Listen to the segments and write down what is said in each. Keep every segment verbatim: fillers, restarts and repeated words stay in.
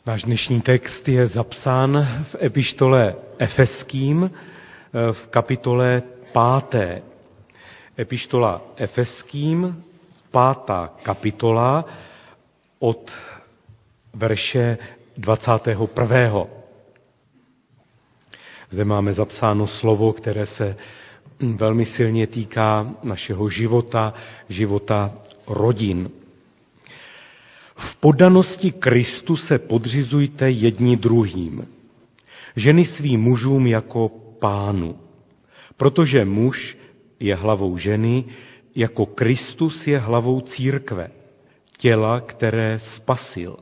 Náš dnešní text je zapsán v epištole Efeským v kapitole páté. Epištola Efeským, pátá kapitola od verše dvacátého prvého. Zde máme zapsáno slovo, které se velmi silně týká našeho života, života rodin. V poddanosti Kristu se podřizujte jedni druhým. Ženy svým mužům jako pánu. Protože muž je hlavou ženy, jako Kristus je hlavou církve, těla, které spasil.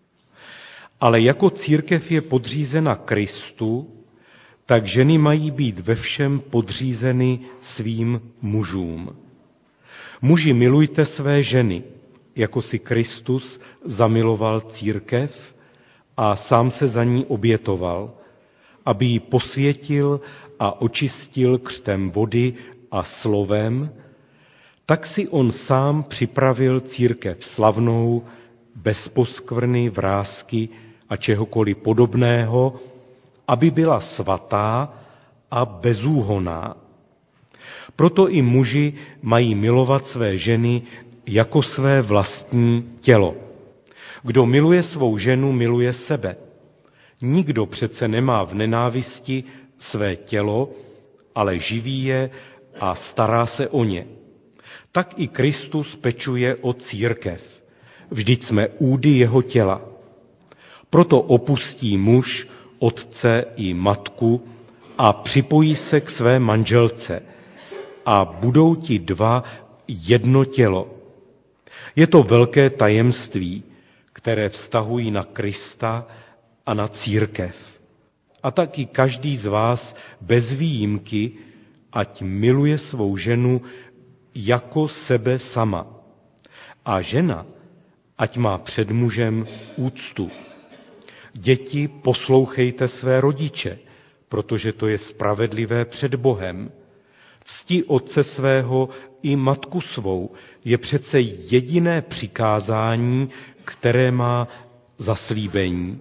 Ale jako církev je podřízena Kristu, tak ženy mají být ve všem podřízeny svým mužům. Muži, milujte své ženy, jako si Kristus zamiloval církev a sám se za ní obětoval, aby ji posvětil a očistil křtem vody a slovem, tak si on sám připravil církev slavnou, bez poskvrny, vrásky a čehokoliv podobného, aby byla svatá a bezúhonná. Proto i muži mají milovat své ženy jako své vlastní tělo. Kdo miluje svou ženu, miluje sebe. Nikdo přece nemá v nenávisti své tělo, ale živí je a stará se o ně. Tak i Kristus pečuje o církev. Vždyť jsme údy jeho těla. Proto opustí muž otce i matku a připojí se k své manželce a budou ti dva jedno tělo. Je to velké tajemství, které vztahují na Krista a na církev. A taky každý z vás bez výjimky, ať miluje svou ženu jako sebe sama. A žena, ať má před mužem úctu. Děti, poslouchejte své rodiče, protože to je spravedlivé před Bohem. Cti otce svého i matku svou je přece jediné přikázání, které má zaslíbení.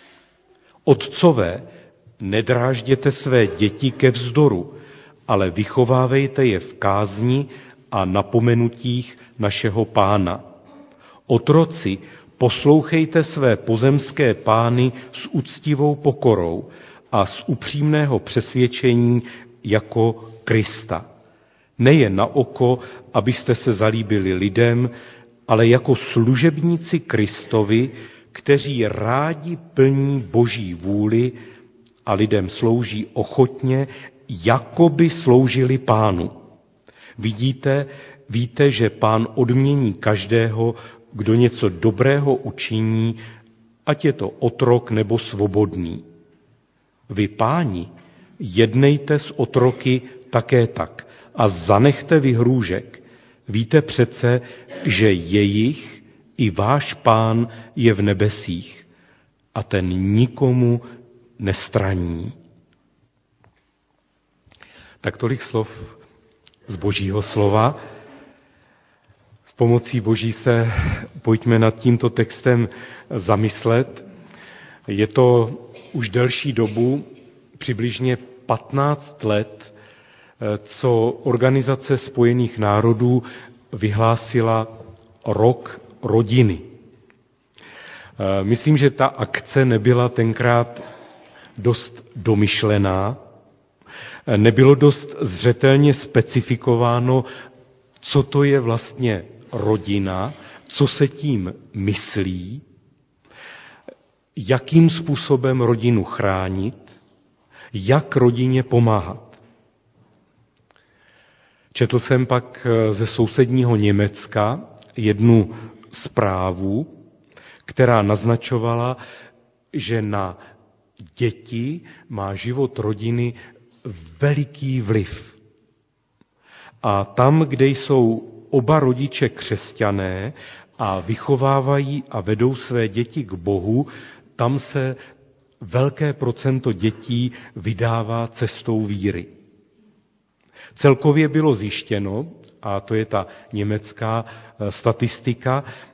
Otcové, nedrážděte své děti ke vzdoru, ale vychovávejte je v kázni a napomenutích našeho Pána. Otroci, poslouchejte své pozemské pány s úctivou pokorou a z upřímného přesvědčení jako Krista. Nejen na oko, abyste se zalíbili lidem, ale jako služebníci Kristovi, kteří rádi plní Boží vůli a lidem slouží ochotně, jako by sloužili Pánu. Vidíte, víte, že Pán odmění každého, kdo něco dobrého učiní, ať je to otrok nebo svobodný. Vy, páni, jednejte s otroky také tak a zanechte vyhrůžek. Víte přece, že jejich i váš Pán je v nebesích a ten nikomu nestraní. Tak tolik slov z Božího slova. S pomocí Boží se pojďme nad tímto textem zamyslet. Je to už delší dobu, přibližně patnáct let, co Organizace spojených národů vyhlásila rok rodiny. Myslím, že ta akce nebyla tenkrát dost domyšlená, nebylo dost zřetelně specifikováno, co to je vlastně rodina, co se tím myslí, jakým způsobem rodinu chránit, jak rodině pomáhat. Četl jsem pak ze sousedního Německa jednu zprávu, která naznačovala, že na děti má život rodiny veliký vliv. A tam, kde jsou oba rodiče křesťané a vychovávají a vedou své děti k Bohu, tam se velké procento dětí vydává cestou víry. Celkově bylo zjištěno, a to je ta německá statistika,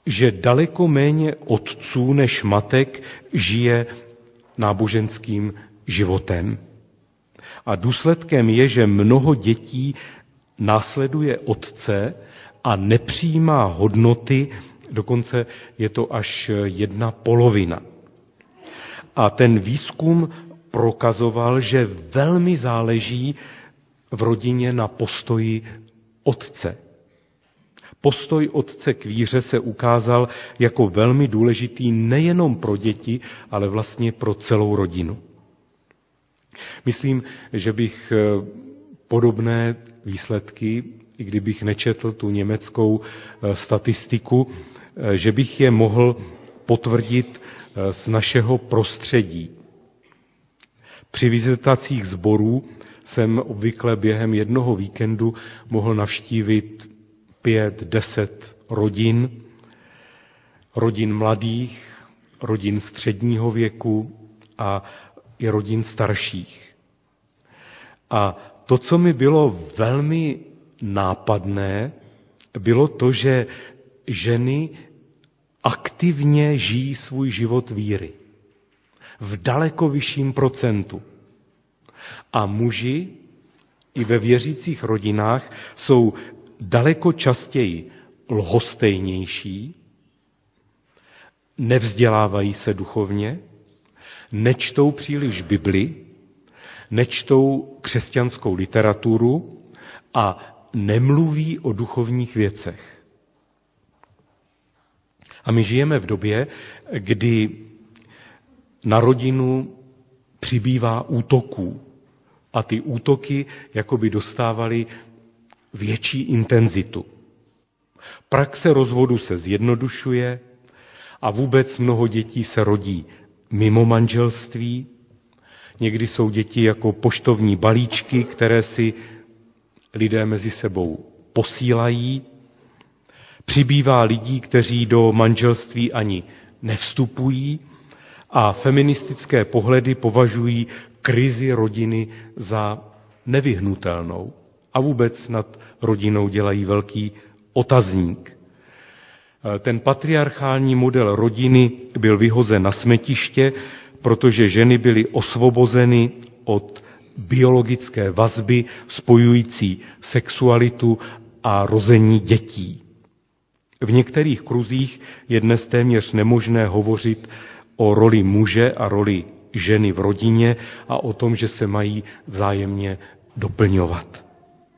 že daleko méně otců než matek žije náboženským životem. A důsledkem je, že mnoho dětí následuje otce a nepřijímá hodnoty, dokonce je to až jedna polovina. A ten výzkum prokazoval, že velmi záleží v rodině na postoji otce. Postoj otce k víře se ukázal jako velmi důležitý nejenom pro děti, ale vlastně pro celou rodinu. Myslím, že bych podobné výsledky, i kdybych nečetl tu německou statistiku, že bych je mohl potvrdit z našeho prostředí. Při vizitacích sborů jsem obvykle během jednoho víkendu mohl navštívit pět, deset rodin, rodin mladých, rodin středního věku a i rodin starších. A to, co mi bylo velmi nápadné, bylo to, že ženy aktivně žijí svůj život víry. V daleko vyšším procentu. A muži i ve věřících rodinách jsou daleko častěji lhostejnější, nevzdělávají se duchovně, nečtou příliš Bibli, nečtou křesťanskou literaturu a nemluví o duchovních věcech. A my žijeme v době, kdy na rodinu přibývá útoků a ty útoky jakoby dostávaly větší intenzitu. Praxe rozvodu se zjednodušuje a vůbec mnoho dětí se rodí mimo manželství. Někdy jsou děti jako poštovní balíčky, které si lidé mezi sebou posílají. Přibývá lidí, kteří do manželství ani nevstupují a feministické pohledy považují krizi rodiny za nevyhnutelnou. A vůbec nad rodinou dělají velký otazník. Ten patriarchální model rodiny byl vyhozen na smetiště, protože ženy byly osvobozeny od biologické vazby spojující sexualitu a rození dětí. V některých kruzích je dnes téměř nemožné hovořit o roli muže a roli ženy v rodině a o tom, že se mají vzájemně doplňovat.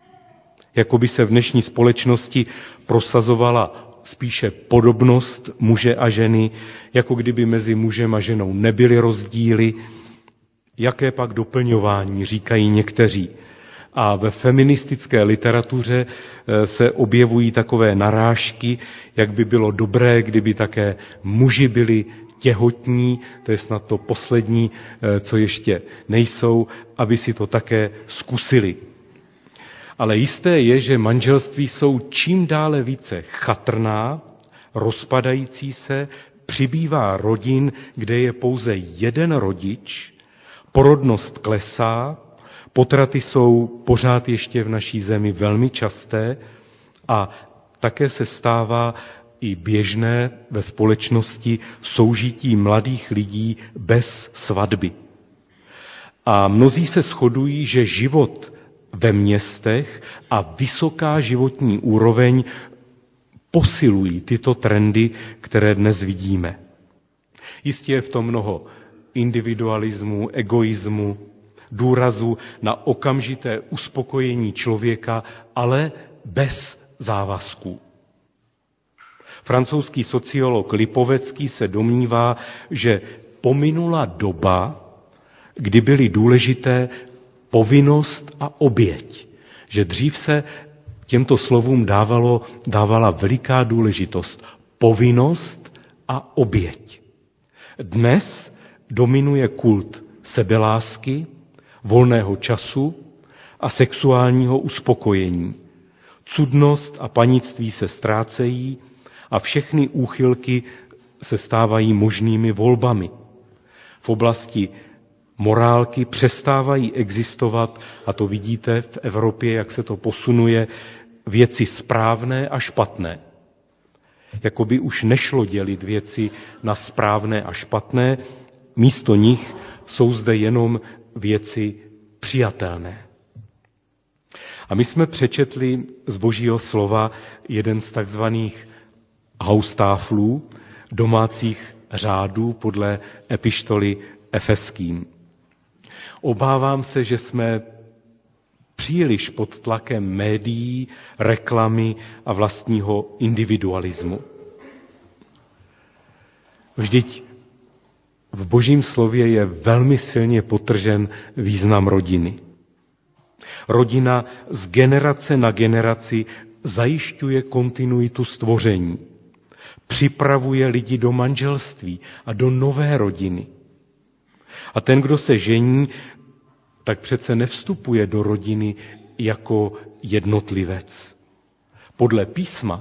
Jakoby se v dnešní společnosti prosazovala spíše podobnost muže a ženy, jako kdyby mezi mužem a ženou nebyly rozdíly. Jaké pak doplňování, říkají někteří. A ve feministické literatuře se objevují takové narážky, jak by bylo dobré, kdyby také muži byli těhotní, to je snad to poslední, co ještě nejsou, aby si to také zkusili. Ale jisté je, že manželství jsou čím dále více chatrná, rozpadající se, přibývá rodin, kde je pouze jeden rodič, porodnost klesá, potraty jsou pořád ještě v naší zemi velmi časté a také se stává i běžné ve společnosti soužití mladých lidí bez svatby. A mnozí se shodují, že život ve městech a vysoká životní úroveň posilují tyto trendy, které dnes vidíme. Jistě je v tom mnoho individualismu, egoismu, důrazu na okamžité uspokojení člověka, ale bez závazků. Francouzský sociolog Lipovecký se domnívá, že pominula doba, kdy byly důležité povinnost a oběť. Že dřív se těmto slovům dávalo, dávala veliká důležitost. Povinnost a oběť. Dnes dominuje kult sebelásky, volného času a sexuálního uspokojení. Cudnost a panictví se ztrácejí a všechny úchylky se stávají možnými volbami. V oblasti morálky přestávají existovat, a to vidíte v Evropě, jak se to posunuje, věci správné a špatné. Jako by už nešlo dělit věci na správné a špatné, místo nich jsou zde jenom věci přijatelné. A my jsme přečetli z Božího slova jeden z takzvaných haustáflů, domácích řádů podle epištoly Efeským. Obávám se, že jsme příliš pod tlakem médií, reklamy a vlastního individualismu. Vždyť v Božím slově je velmi silně podtržen význam rodiny. Rodina z generace na generaci zajišťuje kontinuitu stvoření. Připravuje lidi do manželství a do nové rodiny. A ten, kdo se žení, tak přece nevstupuje do rodiny jako jednotlivec. Podle písma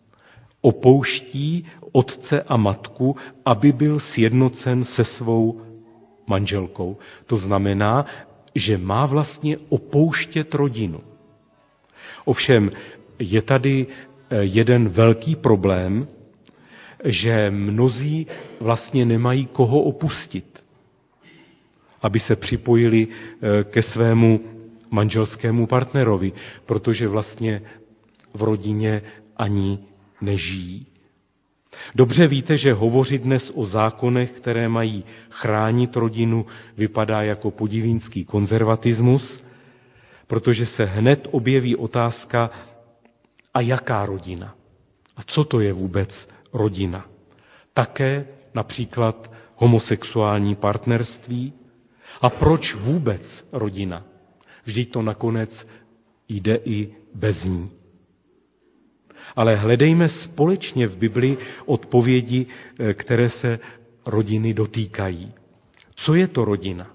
opouští otce a matku, aby byl sjednocen se svou manželkou. To znamená, že má vlastně opouštět rodinu. Ovšem je tady jeden velký problém, že mnozí vlastně nemají koho opustit, aby se připojili ke svému manželskému partnerovi, protože vlastně v rodině ani nežijí. Dobře víte, že hovořit dnes o zákonech, které mají chránit rodinu, vypadá jako podivínský konzervatismus, protože se hned objeví otázka, a jaká rodina? A co to je vůbec rodina? Také například homosexuální partnerství. A proč vůbec rodina? Vždyť to nakonec jde i bez ní. Ale hledejme společně v Bibli odpovědi, které se rodiny dotýkají. Co je to rodina?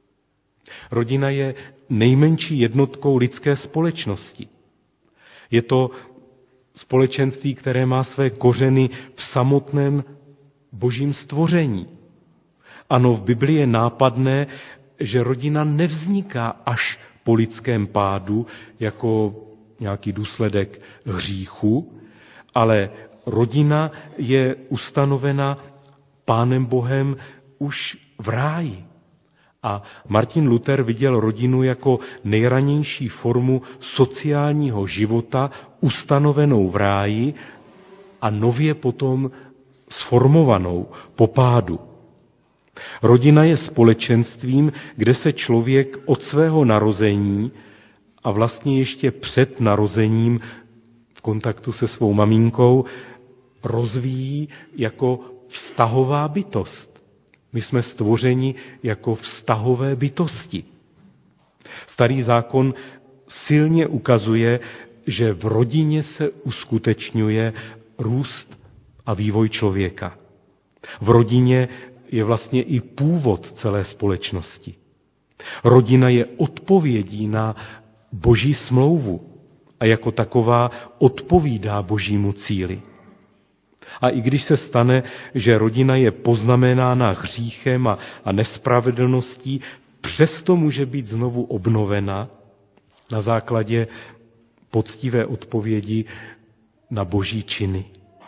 Rodina je nejmenší jednotkou lidské společnosti. Je to společenství, které má své kořeny v samotném Božím stvoření. Ano, v Biblii je nápadné, že rodina nevzniká až po lidském pádu jako nějaký důsledek hříchu, ale rodina je ustanovena Pánem Bohem už v ráji. A Martin Luther viděl rodinu jako nejranější formu sociálního života ustanovenou v ráji a nově potom sformovanou po pádu. Rodina je společenstvím, kde se člověk od svého narození a vlastně ještě před narozením v kontaktu se svou maminkou rozvíjí jako vztahová bytost. My jsme stvořeni jako vztahové bytosti. Starý zákon silně ukazuje, že v rodině se uskutečňuje růst a vývoj člověka. V rodině je vlastně i původ celé společnosti. Rodina je odpovědí na Boží smlouvu a jako taková odpovídá Božímu cíli. A i když se stane, že rodina je poznamenána hříchem a, a nespravedlností, přesto může být znovu obnovena na základě poctivé odpovědi na Boží činy.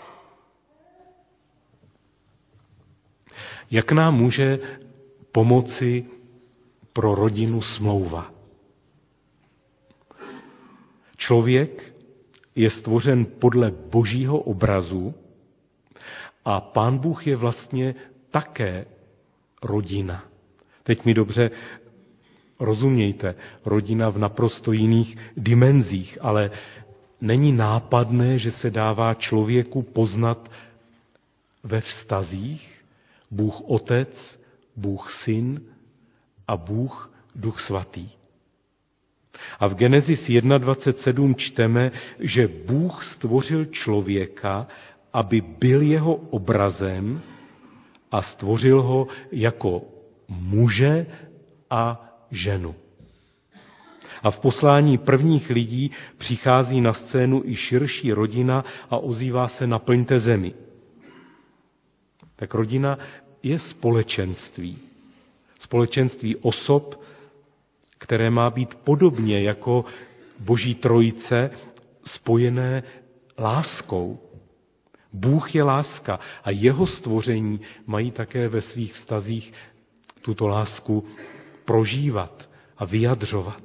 Jak nám může pomoci pro rodinu smlouva? Člověk je stvořen podle Božího obrazu a Pán Bůh je vlastně také rodina. Teď mi dobře rozumějte, rodina v naprosto jiných dimenzích, ale není nápadné, že se dává člověku poznat ve vztazích Bůh Otec, Bůh Syn a Bůh Duch Svatý. A v Genesis dvacet jedna sedm čteme, že Bůh stvořil člověka, aby byl jeho obrazem a stvořil ho jako muže a ženu. A v poslání prvních lidí přichází na scénu i širší rodina a ozývá se naplňte zemi. Tak rodina je společenství. Společenství osob, které má být podobně jako Boží trojice spojené láskou. Bůh je láska a jeho stvoření mají také ve svých vztazích tuto lásku prožívat a vyjadřovat.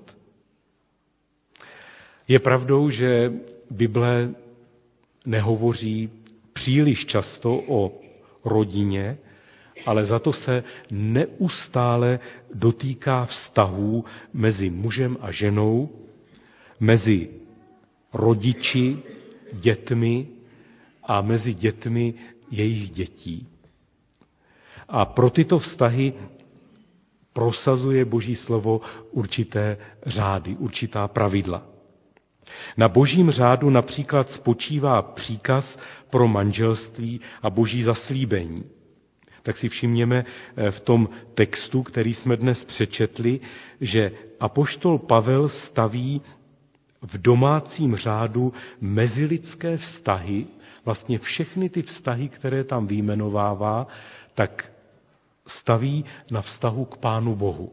Je pravdou, že Bible nehovoří příliš často o rodině, ale za to se neustále dotýká vztahů mezi mužem a ženou, mezi rodiči, dětmi a mezi dětmi jejich dětí. A pro tyto vztahy prosazuje Boží slovo určité řády, určitá pravidla. Na Božím řádu například spočívá příkaz pro manželství a Boží zaslíbení. Tak si všimněme v tom textu, který jsme dnes přečetli, že apoštol Pavel staví v domácím řádu mezilidské vztahy, vlastně všechny ty vztahy, které tam vyjmenovává, tak staví na vztahu k Pánu Bohu.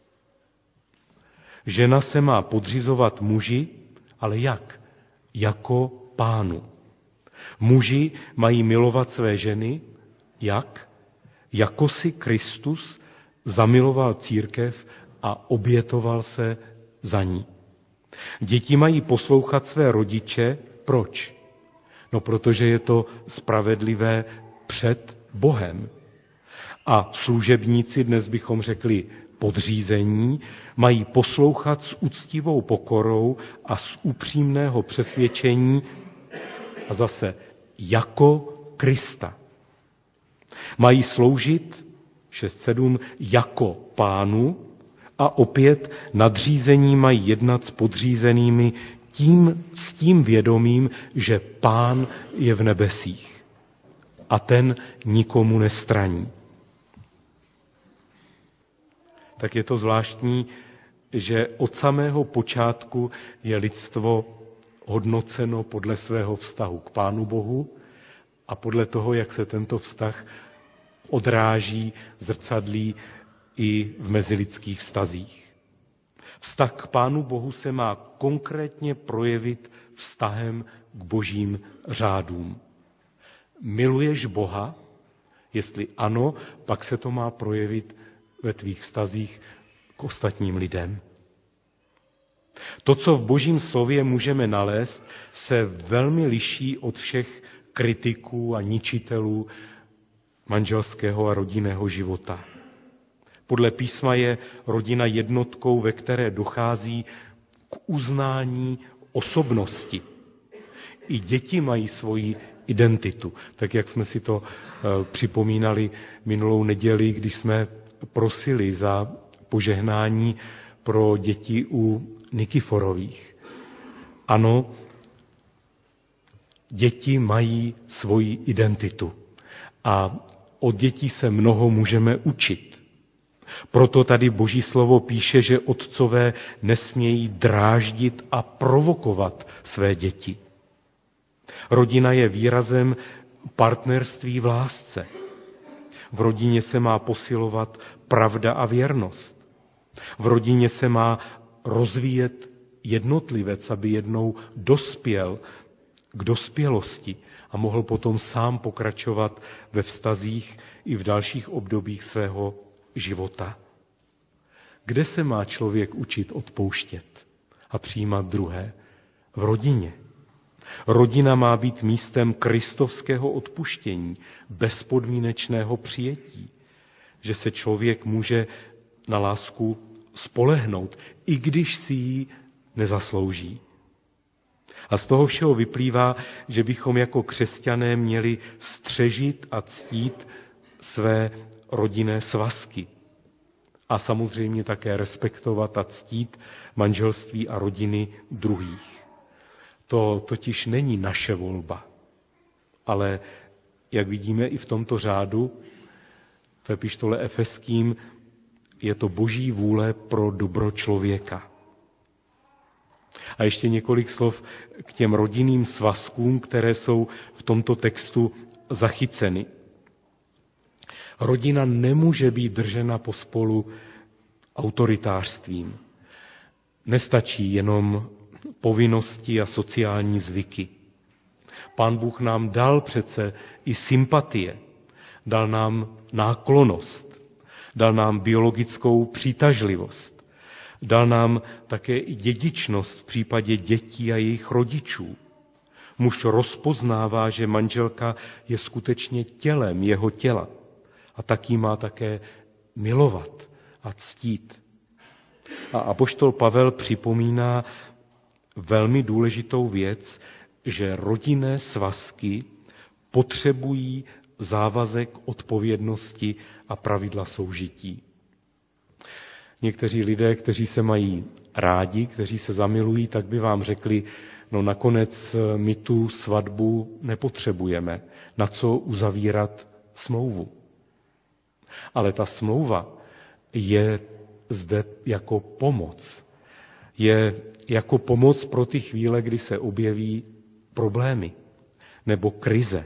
Žena se má podřizovat muži, ale jak? Jako Pánu. Muži mají milovat své ženy, jak? Jako si Kristus zamiloval církev a obětoval se za ní. Děti mají poslouchat své rodiče. Proč? No, protože je to spravedlivé před Bohem. A služebníci, dnes bychom řekli podřízení, mají poslouchat s úctivou pokorou a z upřímného přesvědčení a zase jako Krista. Mají sloužit, šest sedm, jako Pánu a opět nadřízení mají jednat s podřízenými tím, s tím vědomím, že Pán je v nebesích a ten nikomu nestraní. Tak je to zvláštní, že od samého počátku je lidstvo hodnoceno podle svého vztahu k Pánu Bohu a podle toho, jak se tento vztah odráží, zrcadlí i v mezilidských vztazích. Vztah k Pánu Bohu se má konkrétně projevit vztahem k Božím řádům. Miluješ Boha? Jestli ano, pak se to má projevit ve tvých vztazích k ostatním lidem. To, co v Božím slově můžeme nalézt, se velmi liší od všech kritiků a ničitelů manželského a rodinného života. Podle písma je rodina jednotkou, ve které dochází k uznání osobnosti. I děti mají svoji identitu, tak jak jsme si to připomínali minulou neděli, když jsme prosili za požehnání pro děti u Nikiforových. Ano, děti mají svoji identitu a od dětí se mnoho můžeme učit. Proto tady Boží slovo píše, že otcové nesmějí dráždit a provokovat své děti. Rodina je výrazem partnerství v lásce. V rodině se má posilovat pravda a věrnost. V rodině se má rozvíjet jednotlivec, aby jednou dospěl k dospělosti a mohl potom sám pokračovat ve vztazích i v dalších obdobích svého života. Kde se má člověk učit odpouštět a přijímat druhé? V rodině. Rodina má být místem kristovského odpuštění, bezpodmínečného přijetí, že se člověk může na lásku spolehnout, i když si ji nezaslouží. A z toho všeho vyplývá, že bychom jako křesťané měli střežit a ctít své rodinné svazky. A samozřejmě také respektovat a ctít manželství a rodiny druhých. To totiž není naše volba, ale jak vidíme i v tomto řádu, v epištole Efeským, je to Boží vůle pro dobro člověka. A ještě několik slov k těm rodinným svazkům, které jsou v tomto textu zachyceny. Rodina nemůže být držena pospolu autoritářstvím. Nestačí jenom povinnosti a sociální zvyky. Pán Bůh nám dal přece i sympatie, dal nám náklonnost, dal nám biologickou přitažlivost, dal nám také i dědičnost v případě dětí a jejich rodičů. Muž rozpoznává, že manželka je skutečně tělem jeho těla a tak ji má také milovat a ctít. A apoštol Pavel připomíná velmi důležitou věc, že rodinné svazky potřebují závazek odpovědnosti a pravidla soužití. Někteří lidé, kteří se mají rádi, kteří se zamilují, tak by vám řekli, no nakonec my tu svatbu nepotřebujeme, na co uzavírat smlouvu. Ale ta smlouva je zde jako pomoc. Je jako pomoc pro ty chvíle, kdy se objeví problémy nebo krize.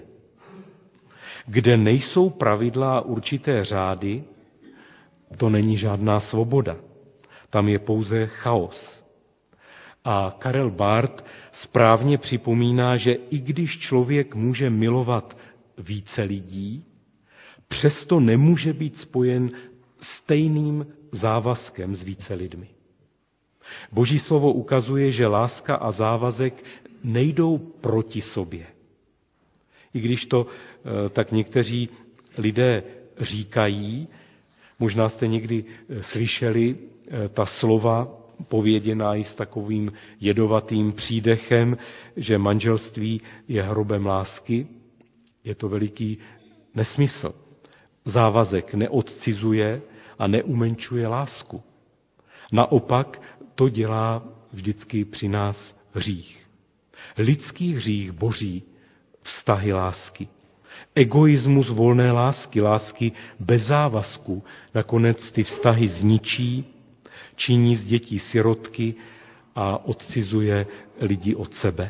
Kde nejsou pravidla a určité řády, to není žádná svoboda. Tam je pouze chaos. A Karel Barth správně připomíná, že i když člověk může milovat více lidí, přesto nemůže být spojen stejným závazkem s více lidmi. Boží slovo ukazuje, že láska a závazek nejdou proti sobě. I když to tak někteří lidé říkají, možná jste někdy slyšeli ta slova pověděná i s takovým jedovatým přídechem, že manželství je hrobem lásky, je to veliký nesmysl. Závazek neodcizuje a neumenčuje lásku. Naopak to dělá vždycky při nás hřích. Lidský hřích boří vztahy lásky. Egoismus volné lásky, lásky bez závazku, nakonec ty vztahy zničí, činí z dětí sirotky a odcizuje lidi od sebe.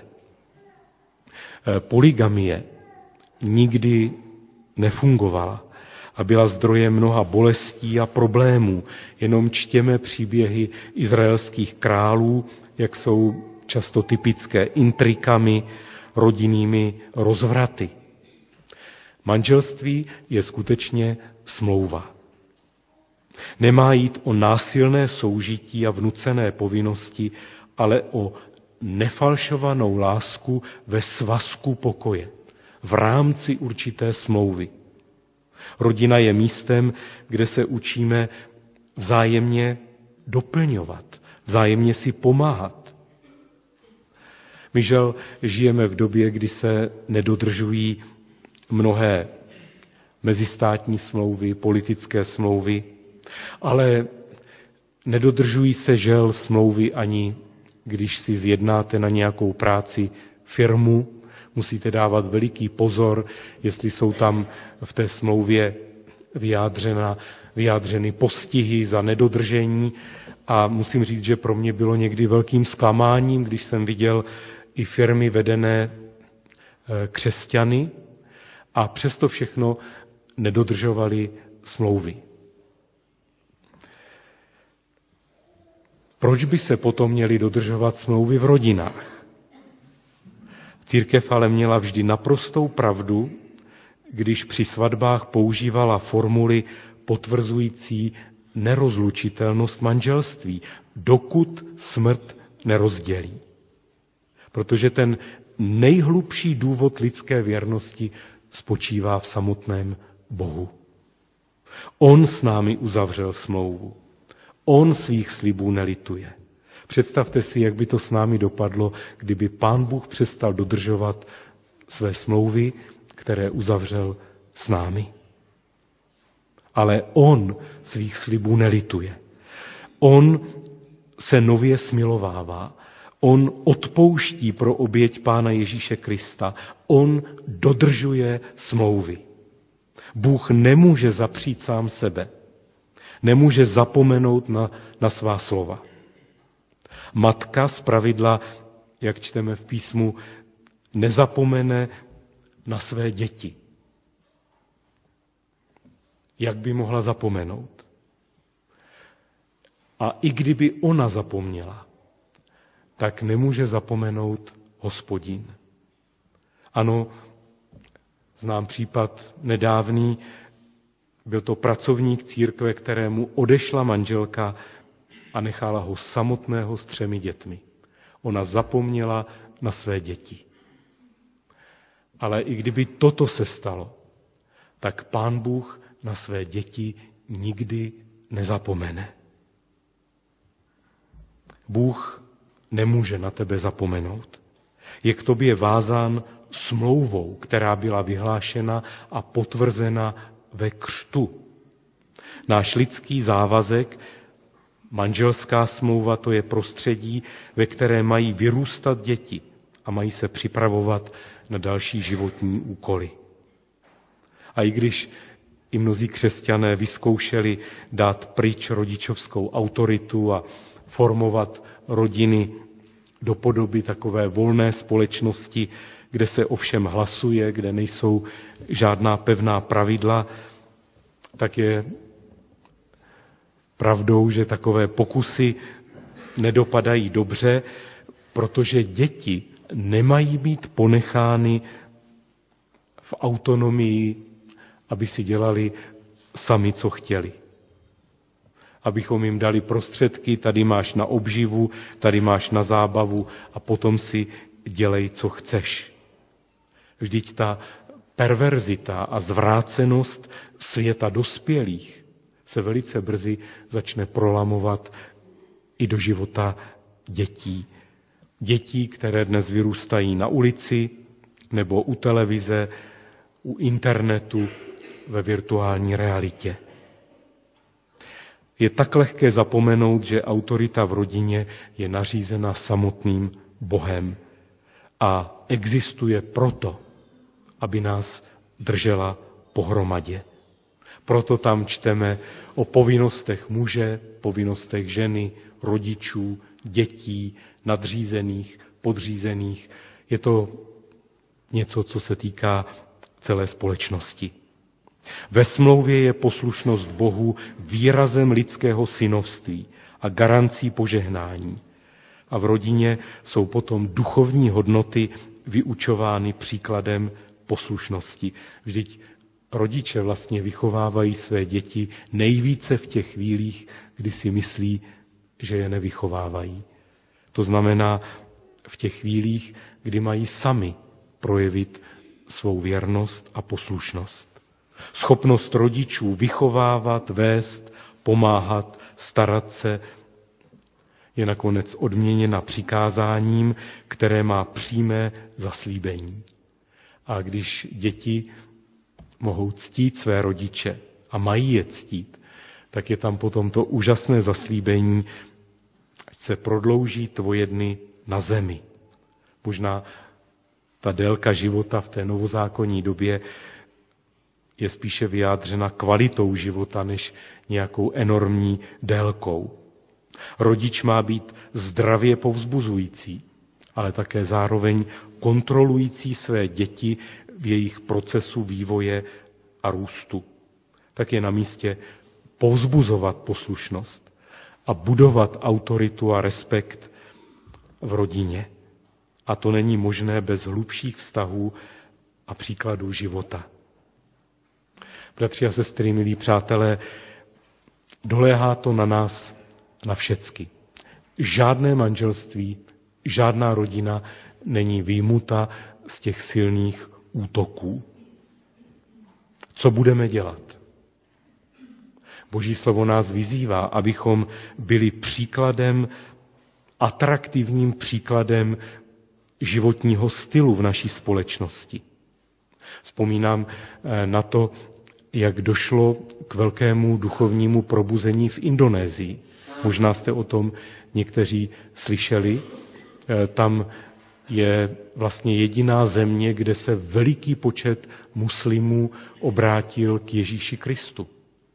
Polygamie nikdy nefungovala a byla zdrojem mnoha bolestí a problémů. Jenom čtěme příběhy izraelských králů, jak jsou často typické intrikami, rodinnými rozvraty. Manželství je skutečně smlouva. Nemá jít o násilné soužití a vnucené povinnosti, ale o nefalšovanou lásku ve svazku pokoje, v rámci určité smlouvy. Rodina je místem, kde se učíme vzájemně doplňovat, vzájemně si pomáhat. My žel žijeme v době, kdy se nedodržují mnohé mezistátní smlouvy, politické smlouvy, ale nedodržují se žel smlouvy ani, když si zjednáte na nějakou práci firmu, musíte dávat veliký pozor, jestli jsou tam v té smlouvě vyjádřena, vyjádřeny postihy za nedodržení. A musím říct, že pro mě bylo někdy velkým zklamáním, když jsem viděl i firmy vedené křesťany a přesto všechno nedodržovali smlouvy. Proč by se potom měly dodržovat smlouvy v rodinách? Církev ale měla vždy naprostou pravdu, když při svatbách používala formuly potvrzující nerozlučitelnost manželství, dokud smrt nerozdělí. Protože ten nejhlubší důvod lidské věrnosti spočívá v samotném Bohu. On s námi uzavřel smlouvu. On svých slibů nelituje. Představte si, jak by to s námi dopadlo, kdyby Pán Bůh přestal dodržovat své smlouvy, které uzavřel s námi. Ale on svých slibů nelituje. On se nově smilovává. On odpouští pro oběť Pána Ježíše Krista. On dodržuje smlouvy. Bůh nemůže zapřít sám sebe. Nemůže zapomenout na, na svá slova. Matka zpravidla, jak čteme v písmu, nezapomene na své děti. Jak by mohla zapomenout? A i kdyby ona zapomněla, tak nemůže zapomenout Hospodin. Ano, znám případ nedávný, byl to pracovník církve, kterému odešla manželka a nechala ho samotného s třemi dětmi. Ona zapomněla na své děti. Ale i kdyby toto se stalo, tak Pán Bůh na své děti nikdy nezapomene. Bůh nemůže na tebe zapomenout. Je k tobě vázán smlouvou, která byla vyhlášena a potvrzena ve křtu. Náš lidský závazek, manželská smlouva, to je prostředí, ve které mají vyrůstat děti a mají se připravovat na další životní úkoly. A i když i mnozí křesťané vyzkoušeli dát pryč rodičovskou autoritu a formovat rodiny do podoby takové volné společnosti, kde se ovšem hlasuje, kde nejsou žádná pevná pravidla, tak je pravdou, že takové pokusy nedopadají dobře, protože děti nemají být ponechány v autonomii, aby si dělali sami, co chtěli. Abychom jim dali prostředky, tady máš na obživu, tady máš na zábavu a potom si dělej, co chceš. Vždyť ta perverzita a zvrácenost světa dospělých se velice brzy začne prolamovat i do života dětí. Dětí, které dnes vyrůstají na ulici nebo u televize, u internetu, ve virtuální realitě. Je tak lehké zapomenout, že autorita v rodině je nařízena samotným Bohem a existuje proto, aby nás držela pohromadě. Proto tam čteme o povinnostech muže, povinnostech ženy, rodičů, dětí, nadřízených, podřízených. Je to něco, co se týká celé společnosti. Ve smlouvě je poslušnost Bohu výrazem lidského synovství a garancí požehnání. A v rodině jsou potom duchovní hodnoty vyučovány příkladem poslušnosti. Vždyť rodiče vlastně vychovávají své děti nejvíce v těch chvílích, kdy si myslí, že je nevychovávají. To znamená v těch chvílích, kdy mají sami projevit svou věrnost a poslušnost. Schopnost rodičů vychovávat, vést, pomáhat, starat se je nakonec odměněna přikázáním, které má přímé zaslíbení. A když děti mohou ctít své rodiče a mají je ctít, tak je tam potom to úžasné zaslíbení, ať se prodlouží tvoje dny na zemi. Možná ta délka života v té novozákonní době je spíše vyjádřena kvalitou života, než nějakou enormní délkou. Rodič má být zdravě povzbuzující, ale také zároveň kontrolující své děti v jejich procesu vývoje a růstu. Tak je na místě povzbuzovat poslušnost a budovat autoritu a respekt v rodině. A to není možné bez hlubších vztahů a příkladů života. Bratři a sestry, milí přátelé, doléhá to na nás, na všecky. Žádné manželství, žádná rodina není vyjmuta z těch silných útoků. Co budeme dělat? Boží slovo nás vyzývá, abychom byli příkladem, atraktivním příkladem životního stylu v naší společnosti. Vzpomínám na to, jak došlo k velkému duchovnímu probuzení v Indonésii. Možná jste o tom někteří slyšeli. Tam je vlastně jediná země, kde se veliký počet muslimů obrátil k Ježíši Kristu.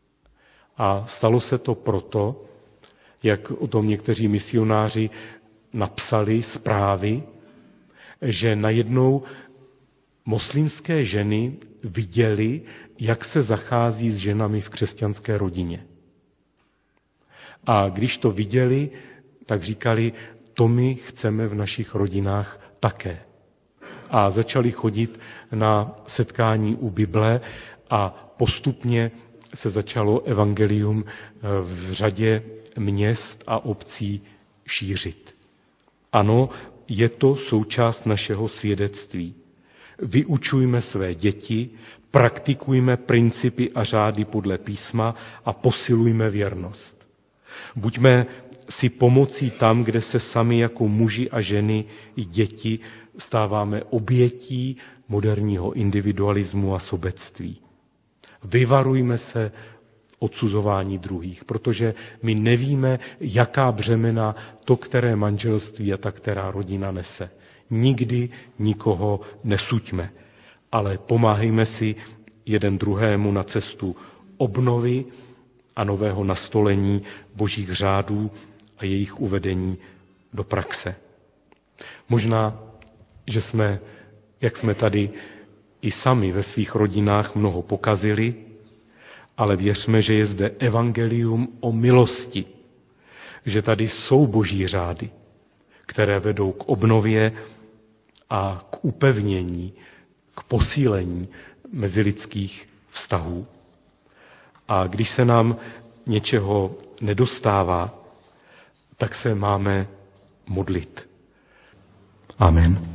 A stalo se to proto, jak o tom někteří misionáři napsali zprávy, že najednou muslimské ženy viděly, jak se zachází s ženami v křesťanské rodině. A když to viděli, tak říkali, to my chceme v našich rodinách také. a začali chodit na setkání u Bible a postupně se začalo evangelium v řadě měst a obcí šířit. Ano, je to součást našeho svědectví. Vyučujme své děti, praktikujme principy a řády podle písma a posilujme věrnost. Buďme si pomocí tam, kde se sami jako muži a ženy i děti stáváme obětí moderního individualismu a sobectví. Vyvarujme se odsuzování druhých, protože my nevíme, jaká břemena to, které manželství a ta, která rodina nese. Nikdy nikoho nesuďme, ale pomáhejme si jeden druhému na cestu obnovy a nového nastolení božích řádů a jejich uvedení do praxe. Možná, že jsme, jak jsme tady i sami ve svých rodinách mnoho pokazili, ale věřme, že je zde evangelium o milosti, že tady jsou boží řády, které vedou k obnově a k upevnění, k posílení mezilidských vztahů. A když se nám něčeho nedostává, tak se máme modlit. Amen.